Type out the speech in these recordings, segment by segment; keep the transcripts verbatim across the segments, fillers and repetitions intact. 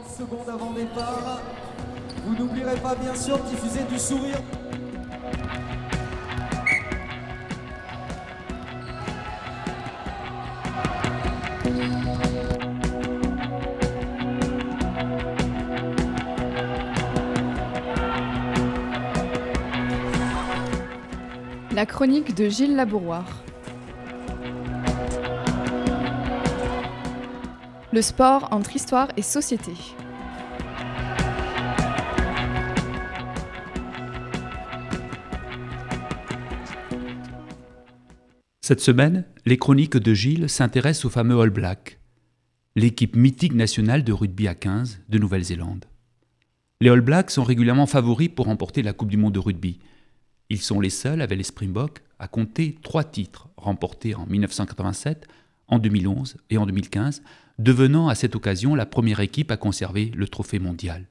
trente secondes avant le départ. Vous n'oublierez pas bien sûr de diffuser du sourire. La chronique de Gilles Labouroire. Le sport entre histoire et société. Cette semaine, les chroniques de Gilles s'intéressent aux fameux All Blacks, l'équipe mythique nationale de rugby à quinze de Nouvelle-Zélande. Les All Blacks sont régulièrement favoris pour remporter la Coupe du monde de rugby. Ils sont les seuls, avec les Springboks, à compter trois titres remportés en dix-neuf cent quatre-vingt-sept, en deux mille onze et en deux mille quinze, devenant à cette occasion la première équipe à conserver le trophée mondial.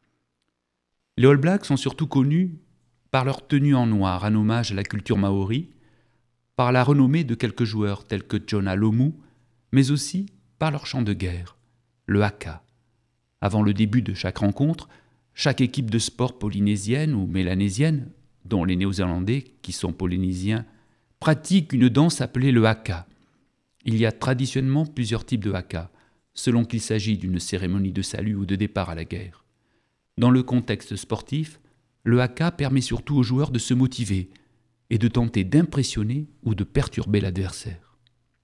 Les All Blacks sont surtout connus par leur tenue en noir, un hommage à la culture maori, par la renommée de quelques joueurs tels que Jonah Lomu, mais aussi par leur chant de guerre, le haka. Avant le début de chaque rencontre, chaque équipe de sport polynésienne ou mélanésienne, dont les Néo-Zélandais, qui sont polynésiens, pratique une danse appelée le haka. Il y a traditionnellement plusieurs types de haka, selon qu'il s'agit d'une cérémonie de salut ou de départ à la guerre. Dans le contexte sportif, le haka permet surtout aux joueurs de se motiver et de tenter d'impressionner ou de perturber l'adversaire.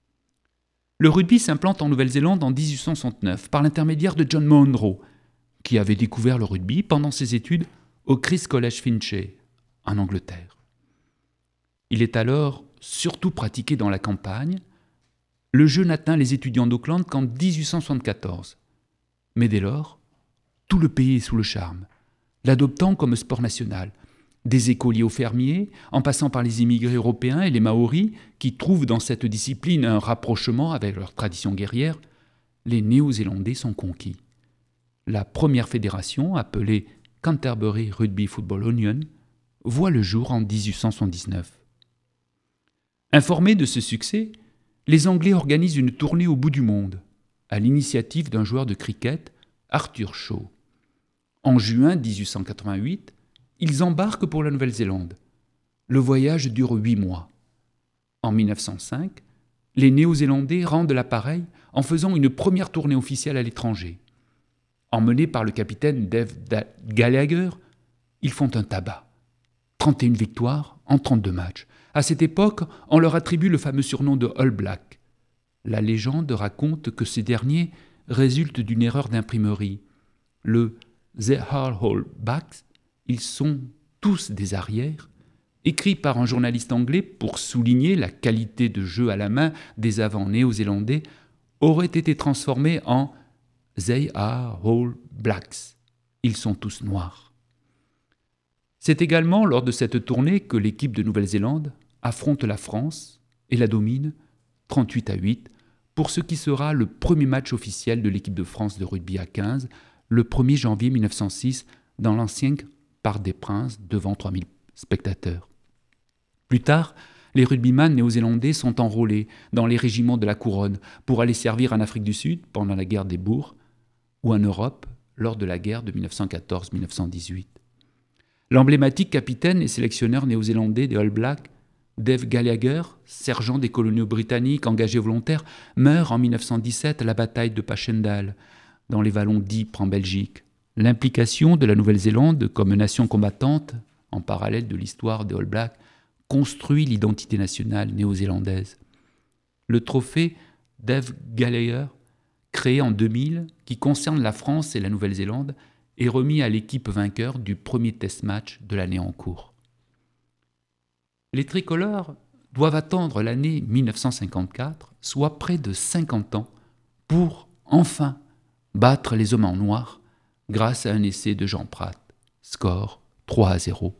Le rugby s'implante en Nouvelle-Zélande en dix-huit cent soixante-neuf par l'intermédiaire de John Monro, qui avait découvert le rugby pendant ses études au Christ's College Finchley, en Angleterre. Il est alors surtout pratiqué dans la campagne. Le jeu n'atteint les étudiants d'Auckland qu'en dix-huit cent soixante-quatorze. Mais dès lors, tout le pays est sous le charme, l'adoptant comme sport national. Des écoliers aux fermiers, en passant par les immigrés européens et les Maoris, qui trouvent dans cette discipline un rapprochement avec leur tradition guerrière, les Néo-Zélandais sont conquis. La première fédération, appelée Canterbury Rugby Football Union, voit le jour en dix-huit cent soixante-dix-neuf. Informés de ce succès, les Anglais organisent une tournée au bout du monde, à l'initiative d'un joueur de cricket, Arthur Shaw. En juin dix-huit cent quatre-vingt-huit, ils embarquent pour la Nouvelle-Zélande. Le voyage dure huit mois. En mille neuf cent cinq, les Néo-Zélandais rendent l'appareil en faisant une première tournée officielle à l'étranger. Emmenés par le capitaine Dave Gallagher, ils font un tabac. trente et une victoires en trente-deux matchs. À cette époque, on leur attribue le fameux surnom de All Black. La légende raconte que ces derniers résultent d'une erreur d'imprimerie. Le « They are All Blacks », ils sont tous des arrières, écrit par un journaliste anglais pour souligner la qualité de jeu à la main des avants néo-zélandais, aurait été transformé en « They are All Blacks », ils sont tous noirs. C'est également lors de cette tournée que l'équipe de Nouvelle-Zélande affronte la France et la domine trente-huit à huit pour ce qui sera le premier match officiel de l'équipe de France de rugby à quinze, le premier janvier mille neuf cent six, dans l'ancien Parc des Princes, devant trois mille spectateurs. Plus tard, les rugbyman néo-zélandais sont enrôlés dans les régiments de la Couronne pour aller servir en Afrique du Sud pendant la guerre des Boers ou en Europe lors de la guerre de mille neuf cent quatorze à mille neuf cent dix-huit. L'emblématique capitaine et sélectionneur néo-zélandais des All Blacks, Dave Gallagher, sergent des coloniaux britanniques engagé volontaire, meurt en mille neuf cent dix-sept à la bataille de Passchendaele, dans les vallons d'Ypres en Belgique. L'implication de la Nouvelle-Zélande comme nation combattante, en parallèle de l'histoire des All Blacks, construit l'identité nationale néo-zélandaise. Le trophée Dave Gallagher, créé en deux mille, qui concerne la France et la Nouvelle-Zélande, est remis à l'équipe vainqueur du premier test match de l'année en cours. Les tricolores doivent attendre l'année mille neuf cent cinquante-quatre, soit près de cinquante ans, pour enfin battre les hommes en noir grâce à un essai de Jean Prat. Score trois à zéro.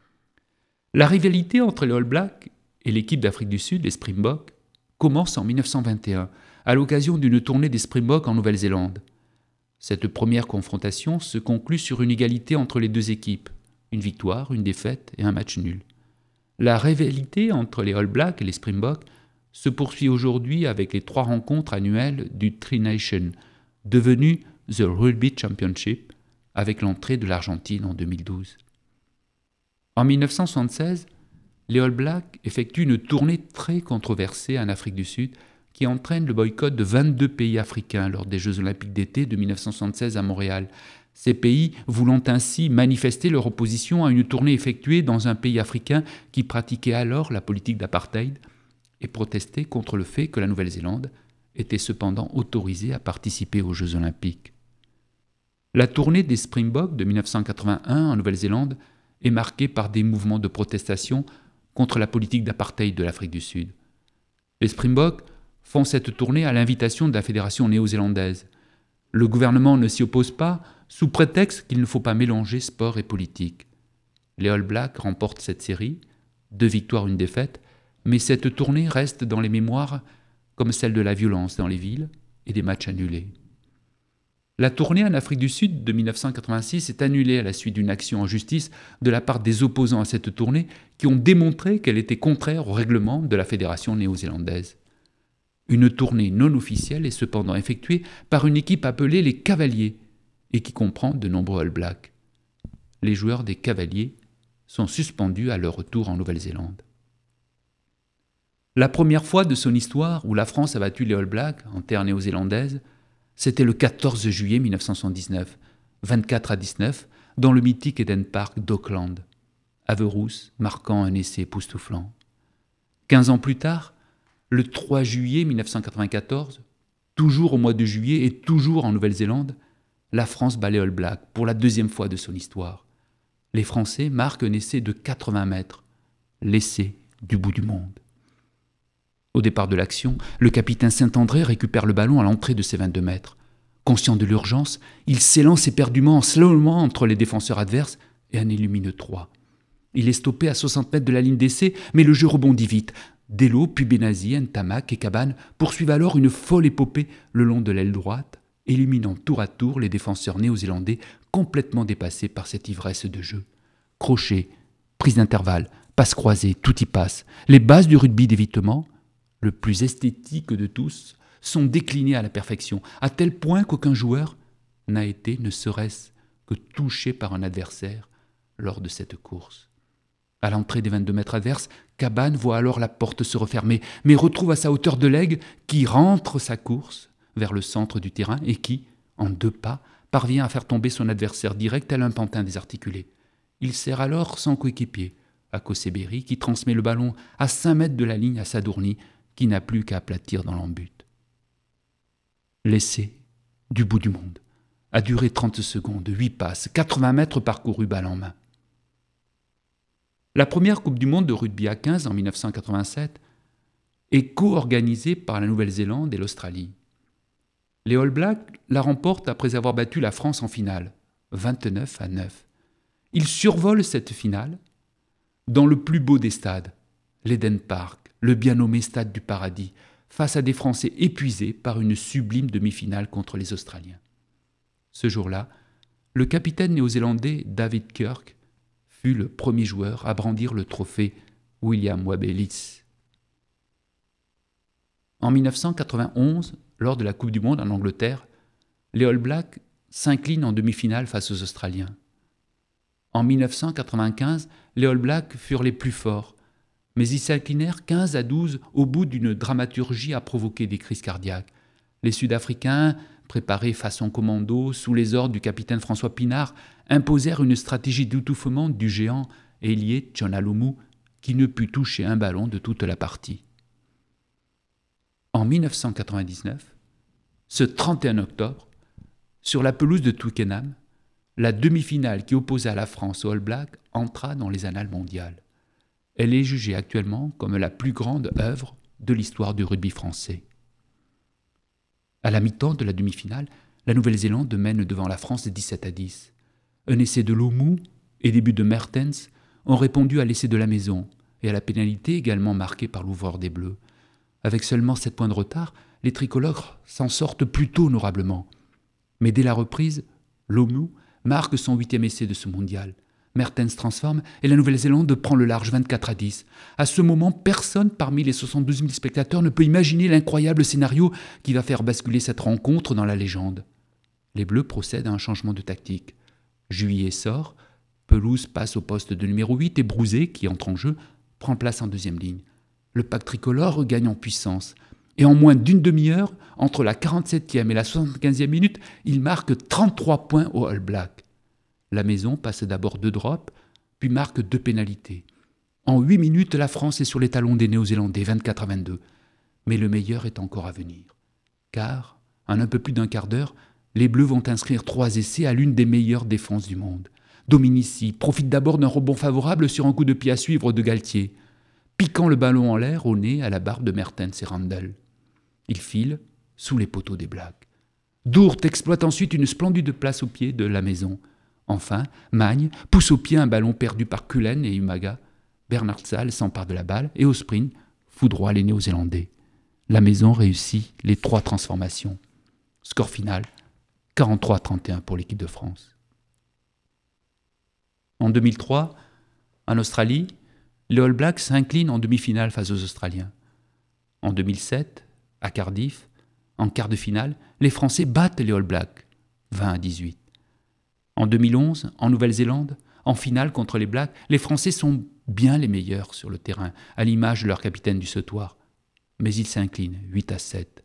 La rivalité entre les All Blacks et l'équipe d'Afrique du Sud, les Springboks, commence en mille neuf cent vingt et un, à l'occasion d'une tournée des Springboks en Nouvelle-Zélande. Cette première confrontation se conclut sur une égalité entre les deux équipes, une victoire, une défaite et un match nul. La rivalité entre les All Blacks et les Springboks se poursuit aujourd'hui avec les trois rencontres annuelles du Tri Nations, devenu The Rugby Championship, avec l'entrée de l'Argentine en deux mille douze. En mille neuf cent soixante-seize, les All Blacks effectuent une tournée très controversée en Afrique du Sud qui entraîne le boycott de vingt-deux pays africains lors des Jeux olympiques d'été de mille neuf cent soixante-seize à Montréal. Ces pays voulant ainsi manifester leur opposition à une tournée effectuée dans un pays africain qui pratiquait alors la politique d'apartheid et protester contre le fait que la Nouvelle-Zélande était cependant autorisée à participer aux Jeux olympiques. La tournée des Springboks de mille neuf cent quatre-vingt-un en Nouvelle-Zélande est marquée par des mouvements de protestation contre la politique d'apartheid de l'Afrique du Sud. Les Springboks font cette tournée à l'invitation de la fédération néo-zélandaise. Le gouvernement ne s'y oppose pas, sous prétexte qu'il ne faut pas mélanger sport et politique. Les All Blacks remportent cette série, deux victoires, une défaite, mais cette tournée reste dans les mémoires comme celle de la violence dans les villes et des matchs annulés. La tournée en Afrique du Sud de mille neuf cent quatre-vingt-six est annulée à la suite d'une action en justice de la part des opposants à cette tournée qui ont démontré qu'elle était contraire au règlement de la fédération néo-zélandaise. Une tournée non officielle est cependant effectuée par une équipe appelée les Cavaliers et qui comprend de nombreux All Blacks. Les joueurs des Cavaliers sont suspendus à leur retour en Nouvelle-Zélande. La première fois de son histoire où la France a battu les All Blacks en terre néo-zélandaise, c'était le quatorze juillet mille neuf cent soixante-dix-neuf, vingt-quatre à dix-neuf, dans le mythique Eden Park d'Auckland, Averous marquant un essai époustouflant. Quinze ans plus tard, le trois juillet mille neuf cent quatre-vingt-quatorze, toujours au mois de juillet et toujours en Nouvelle-Zélande, la France bat les All Blacks pour la deuxième fois de son histoire. Les Français marquent un essai de quatre-vingts mètres, l'essai du bout du monde. Au départ de l'action, le capitaine Saint-André récupère le ballon à l'entrée de ses vingt-deux mètres. Conscient de l'urgence, il s'élance éperdument en slowement entre les défenseurs adverses et en élimine trois. Il est stoppé à soixante mètres de la ligne d'essai, mais le jeu rebondit vite. Delo, puis Benazi, Ntamak et Cabane poursuivent alors une folle épopée le long de l'aile droite, éliminant tour à tour les défenseurs néo-zélandais complètement dépassés par cette ivresse de jeu. Crochet, prise d'intervalle, passe croisée, tout y passe. Les bases du rugby d'évitement, le plus esthétique de tous, sont déclinées à la perfection, à tel point qu'aucun joueur n'a été, ne serait-ce que touché par un adversaire lors de cette course. À l'entrée des vingt-deux mètres adverses, Cabane voit alors la porte se refermer, mais retrouve à sa hauteur de l'aigle qui rentre sa course vers le centre du terrain et qui, en deux pas, parvient à faire tomber son adversaire direct tel un pantin désarticulé. Il sert alors son coéquipier, Akoseberi, qui transmet le ballon à cinq mètres de la ligne à Sadourny, qui n'a plus qu'à aplatir dans l'embut. L'essai du bout du monde a duré trente secondes, huit passes, quatre-vingts mètres parcourus balle en main. La première Coupe du monde de rugby à quinze en mille neuf cent quatre-vingt-sept est co-organisée par la Nouvelle-Zélande et l'Australie. Les All Blacks la remportent après avoir battu la France en finale, vingt-neuf à neuf. Ils survolent cette finale dans le plus beau des stades, l'Eden Park, le bien nommé Stade du Paradis, face à des Français épuisés par une sublime demi-finale contre les Australiens. Ce jour-là, le capitaine néo-zélandais David Kirk fut le premier joueur à brandir le trophée William Webb Ellis. En mille neuf cent quatre-vingt-onze, lors de la Coupe du monde en Angleterre, les All Blacks s'inclinent en demi-finale face aux Australiens. En mille neuf cent quatre-vingt-quinze, les All Blacks furent les plus forts, mais ils s'inclinèrent quinze à douze au bout d'une dramaturgie à provoquer des crises cardiaques. Les Sud-Africains, préparés façon commando, sous les ordres du capitaine François Pinard, imposèrent une stratégie d'étouffement du géant ailier Tchonalomu, qui ne put toucher un ballon de toute la partie. En mille neuf cent quatre-vingt-dix-neuf, ce trente et un octobre, sur la pelouse de Twickenham, la demi-finale qui opposa la France aux All Blacks entra dans les annales mondiales. Elle est jugée actuellement comme la plus grande œuvre de l'histoire du rugby français. À la mi-temps de la demi-finale, la Nouvelle-Zélande mène devant la France dix-sept à dix. Un essai de Lomu et des buts de Mertens ont répondu à l'essai de la maison et à la pénalité également marquée par l'ouvreur des Bleus. Avec seulement sept points de retard, les tricolores s'en sortent plutôt honorablement. Mais dès la reprise, Lomu marque son huitième essai de ce mondial. Mertens transforme et la Nouvelle-Zélande prend le large vingt-quatre à dix. À ce moment, personne parmi les soixante-douze mille spectateurs ne peut imaginer l'incroyable scénario qui va faire basculer cette rencontre dans la légende. Les Bleus procèdent à un changement de tactique. Juillet sort, Pelouse passe au poste de numéro huit et Brouzet, qui entre en jeu, prend place en deuxième ligne. Le pack tricolore regagne en puissance. Et en moins d'une demi-heure, entre la quarante-septième et la soixante-quinzième minute, il marque trente-trois points au All Black. La maison passe d'abord deux drops, puis marque deux pénalités. En huit minutes, la France est sur les talons des Néo-Zélandais, vingt-quatre à vingt-deux. Mais le meilleur est encore à venir. Car, en un peu plus d'un quart d'heure, les Bleus vont inscrire trois essais à l'une des meilleures défenses du monde. Dominici profite d'abord d'un rebond favorable sur un coup de pied à suivre de Galtier, piquant le ballon en l'air au nez à la barbe de Mertens et Randall. Il file sous les poteaux des Blacks. Dourt exploite ensuite une splendide place au pied de la maison. Enfin, Magne pousse au pied un ballon perdu par Cullen et Umaga. Bernard Sall s'empare de la balle et au sprint foudroie les Néo-Zélandais. La maison réussit les trois transformations. Score final, quarante-trois à trente et un pour l'équipe de France. En deux mille trois, en Australie, les All Blacks s'inclinent en demi-finale face aux Australiens. En deux mille sept, à Cardiff, en quart de finale, les Français battent les All Blacks, vingt à dix-huit. En deux mille onze, en Nouvelle-Zélande, en finale contre les Blacks, les Français sont bien les meilleurs sur le terrain, à l'image de leur capitaine du sautoir. Mais ils s'inclinent, huit à sept.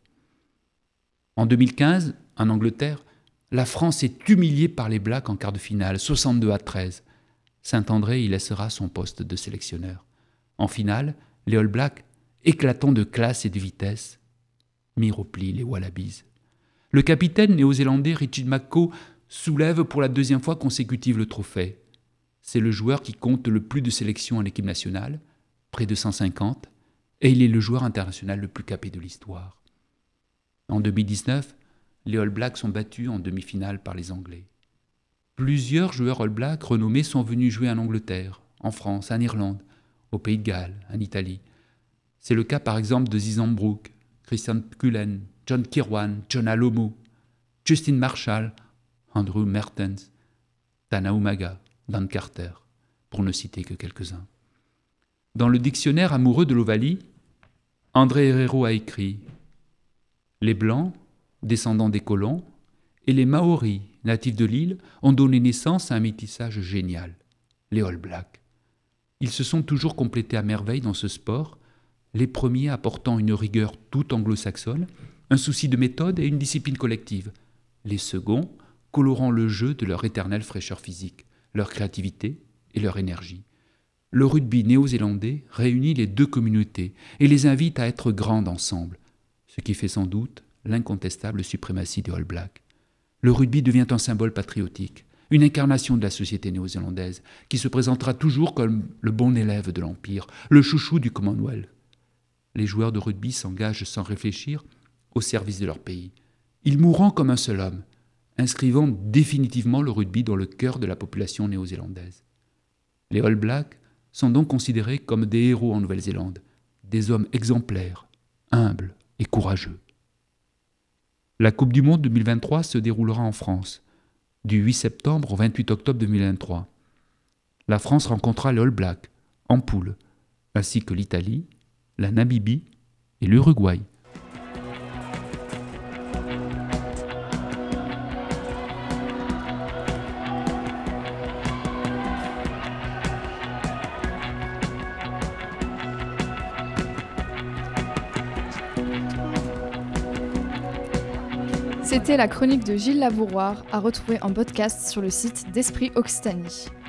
En deux mille quinze, en Angleterre, la France est humiliée par les Blacks en quart de finale, soixante-deux à treize. Saint-André y laissera son poste de sélectionneur. En finale, les All Blacks, éclatants de classe et de vitesse, mirent au pli les Wallabies. Le capitaine néo-zélandais Richie McCaw soulève pour la deuxième fois consécutive le trophée. C'est le joueur qui compte le plus de sélections en équipe nationale, près de cent cinquante, et il est le joueur international le plus capé de l'histoire. En deux mille dix-neuf, les All Blacks sont battus en demi-finale par les Anglais. Plusieurs joueurs All Blacks renommés sont venus jouer en Angleterre, en France, en Irlande, au Pays de Galles, en Italie. C'est le cas par exemple de Zizan Brook, Christian Cullen, John Kirwan, John Alomo, Justin Marshall, Andrew Mertens, Tana Umaga, Dan Carter, pour ne citer que quelques-uns. Dans le dictionnaire amoureux de l'Ovalie, André Herrero a écrit « Les Blancs, descendants des colons, et les Maoris, natifs de l'île, ont donné naissance à un métissage génial, les All Blacks. Ils se sont toujours complétés à merveille dans ce sport, les premiers apportant une rigueur toute anglo-saxonne, un souci de méthode et une discipline collective, les seconds colorant le jeu de leur éternelle fraîcheur physique, leur créativité et leur énergie. Le rugby néo-zélandais réunit les deux communautés et les invite à être grandes ensemble, ce qui fait sans doute l'incontestable suprématie des All Blacks. Le rugby devient un symbole patriotique, une incarnation de la société néo-zélandaise, qui se présentera toujours comme le bon élève de l'Empire, le chouchou du Commonwealth. Les joueurs de rugby s'engagent sans réfléchir au service de leur pays. Ils mourront comme un seul homme, inscrivant définitivement le rugby dans le cœur de la population néo-zélandaise. Les All Blacks sont donc considérés comme des héros en Nouvelle-Zélande, des hommes exemplaires, humbles et courageux. La Coupe du Monde deux mille vingt-trois se déroulera en France, du huit septembre au vingt-huit octobre deux mille vingt-trois. La France rencontrera les All Blacks, en poule, ainsi que l'Italie, la Namibie et l'Uruguay. C'était la chronique de Gilles Labouroir, à retrouver en podcast sur le site d'Esprit Occitanie.